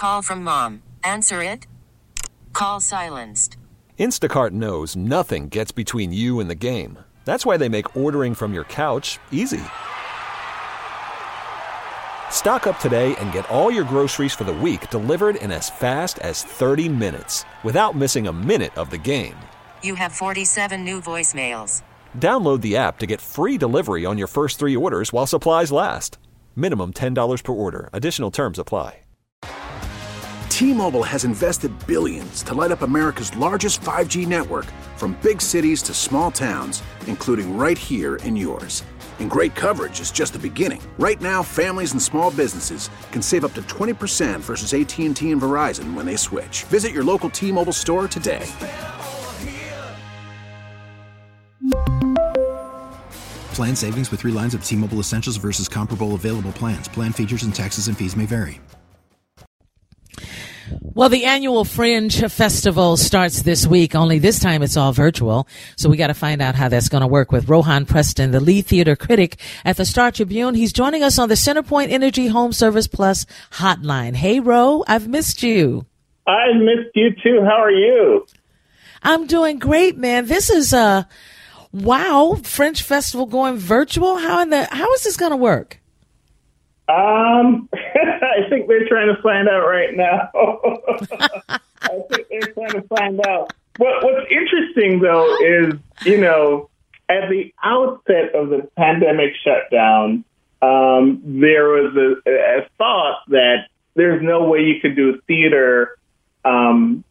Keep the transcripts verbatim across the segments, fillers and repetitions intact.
call from mom. Answer it. Call silenced. Instacart knows nothing gets between you and the game. That's why they make ordering from your couch easy. Stock up today and get all your groceries for the week delivered in as fast as thirty minutes without missing a minute of the game. You have forty-seven new voicemails. Download the app to get free delivery on your first three orders while supplies last. Minimum ten dollars per order. Additional terms apply. T-Mobile has invested billions to light up America's largest five G network, from big cities to small towns, including right here in yours. And great coverage is just the beginning. Right now, families and small businesses can save up to twenty percent versus A T and T and Verizon when they switch. Visit your local T-Mobile store today. Plan savings with three lines of T-Mobile Essentials versus comparable available plans. Plan features and taxes and fees may vary. Well, the annual Fringe Festival starts this week, only this time it's all virtual. So we got to find out how that's going to work with Rohan Preston, the lead theater critic at the Star Tribune. He's joining us on the Centerpoint Energy Home Service Plus hotline. Hey, Ro, I've missed you. I missed you too. How are you? I'm doing great, man. This is a wow Fringe Festival going virtual. How in the how is this going to work? Um, I think they're trying to find out right now. I think they're trying to find out. What, what's interesting, though, is, you know, at the outset of the pandemic shutdown, um, there was a, a thought that there's no way you could do theater um,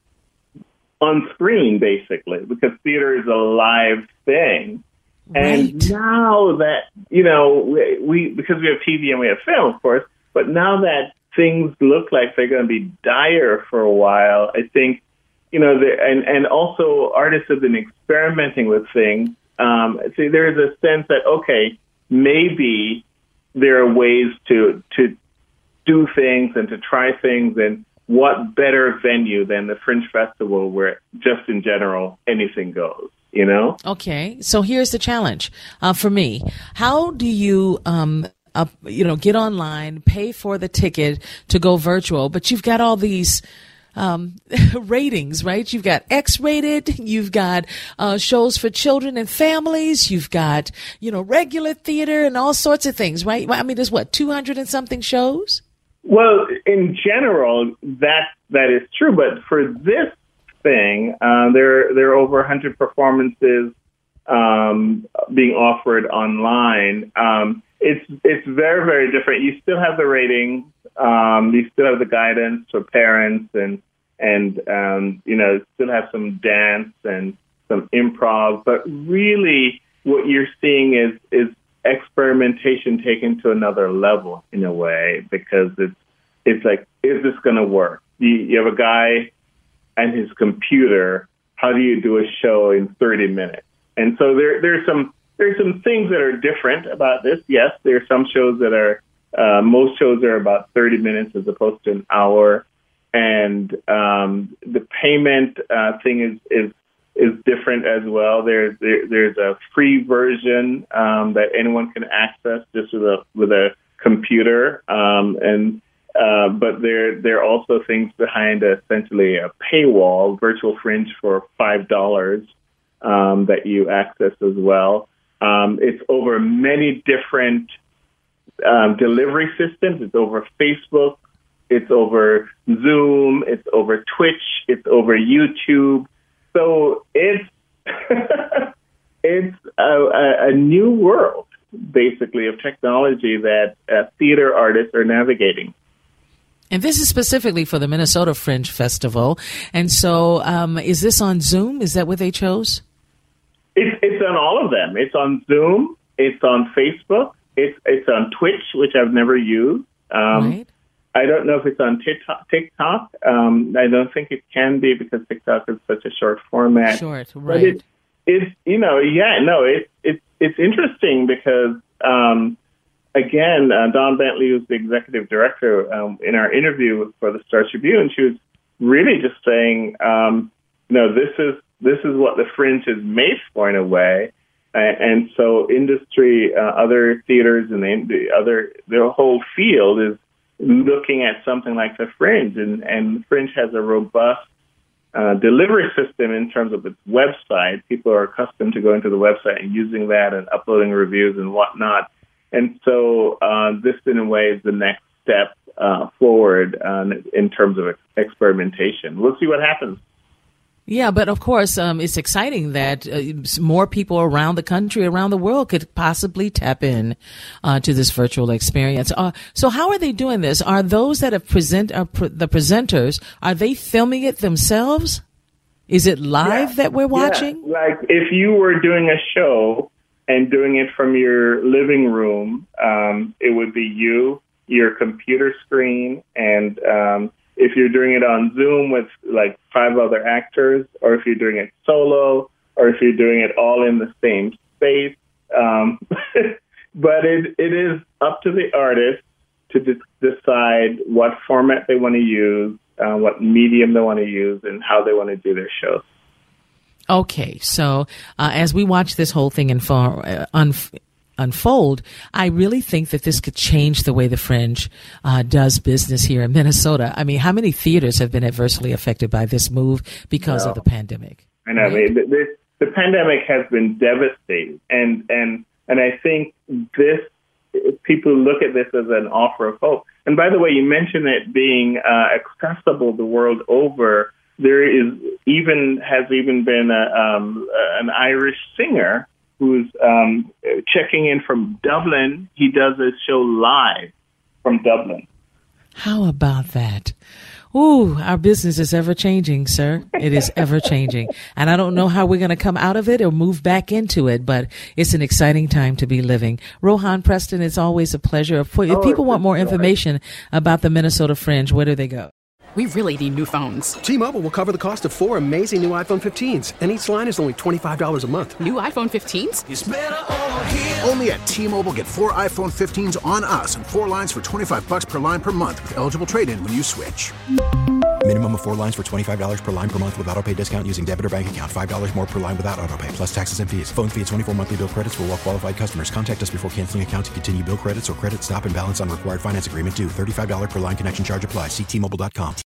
on screen, basically, because theater is a live thing. And right. now that, you know, we, we because we have T V and we have film, of course, but now that things look like they're going to be dire for a while, I think, you know, the, and, and also artists have been experimenting with things. Um, so there's a sense that, okay, maybe there are ways to to do things and to try things, and what better venue than the Fringe Festival where just in general anything goes. You know? Okay. So here's the challenge uh, for me. How do you, um, uh, you know, get online, pay for the ticket to go virtual, but you've got all these um, ratings, right? You've got X-rated, you've got uh, shows for children and families, you've got, you know, regular theater and all sorts of things, right? I mean, there's what, two hundred and something shows? Well, in general, that that is true. But for this thing, uh, there there are over one hundred performances um, being offered online. Um, it's it's very very different. You still have the ratings, um, you still have the guidance for parents, and and um, you know still have some dance and some improv. But really, what you're seeing is is experimentation taken to another level in a way, because it's it's like, is this going to work? You, you have a guy and his computer. How do you do a show in thirty minutes? And so there, there's some there's some things that are different about this. Yes, there are some shows that are uh, most shows are about thirty minutes as opposed to an hour, and um, the payment uh, thing is is is different as well. There's there, there's a free version um, that anyone can access just with a with a computer, um, and Uh, but there, there are also things behind essentially a paywall, Virtual Fringe for five dollars um, that you access as well. Um, it's over many different um, delivery systems. It's over Facebook. It's over Zoom. It's over Twitch. It's over YouTube. So it's it's a, a, a new world, basically, of technology that uh, theater artists are navigating. And this is specifically for the Minnesota Fringe Festival. And so um, is this on Zoom? Is that what they chose? It's, it's on all of them. It's on Zoom. It's on Facebook. It's it's on Twitch, which I've never used. Um, right. I don't know if it's on TikTok. TikTok. Um, I don't think it can be because TikTok is such a short format. Short, right. But it, it's, you know, yeah, no, it's it's it's interesting because, um, again, uh, Dawn Bentley, who's the executive director, um, in our interview for the Star Tribune, she was really just saying, um, you know, this is this is what the Fringe is made for in a way. And, and so industry, uh, other theaters and the, the other, the whole field is looking at something like the Fringe, and, and Fringe has a robust uh, delivery system in terms of its website. People are accustomed to going to the website and using that and uploading reviews and whatnot. And so uh, this, in a way, is the next step uh, forward uh, in terms of experimentation. We'll see what happens. Yeah, but of course, um, it's exciting that uh, more people around the country, around the world, could possibly tap in uh, to this virtual experience. Uh, so, how are they doing this? Are those that have present uh, pr- the presenters? Are they filming it themselves? Is it live yeah. that we're watching? Yeah. Like if you were doing a show and doing it from your living room, um, it would be you, your computer screen, and um, if you're doing it on Zoom with like five other actors, or if you're doing it solo, or if you're doing it all in the same space. Um, but it it is up to the artist to de- decide what format they want to use, uh, what medium they want to use, and how they want to do their shows. Okay, so uh, as we watch this whole thing unfold, uh, unf- unfold, I really think that this could change the way the Fringe uh, does business here in Minnesota. I mean, how many theaters have been adversely affected by this move because no. of the pandemic? I know. Right? I mean, the, the, the pandemic has been devastating, and and and I think this people look at this as an offer of hope. And by the way, you mentioned it being uh, accessible the world over. There is even has even been a, um, an Irish singer who's um, checking in from Dublin. He does his show live from Dublin. How about that? Ooh, our business is ever changing, sir. It is ever changing. And I don't know how we're going to come out of it or move back into it, but it's an exciting time to be living. Rohan Preston, it's always a pleasure. If oh, people want more information about the Minnesota Fringe, where do they go? We really need new phones. T-Mobile will cover the cost of four amazing new iPhone fifteens, and each line is only twenty-five dollars a month. New iPhone fifteens? It's better over here. Only at T-Mobile, get four iPhone fifteens on us and four lines for twenty-five dollars per line per month with eligible trade-in when you switch. Minimum of four lines for twenty-five dollars per line per month with autopay discount using debit or bank account. five dollars more per line without autopay, plus taxes and fees. Phone fee at twenty-four monthly bill credits for well-qualified customers. Contact us before canceling account to continue bill credits or credit stop and balance on required finance agreement due. thirty-five dollars per line connection charge applies. See T Mobile dot com.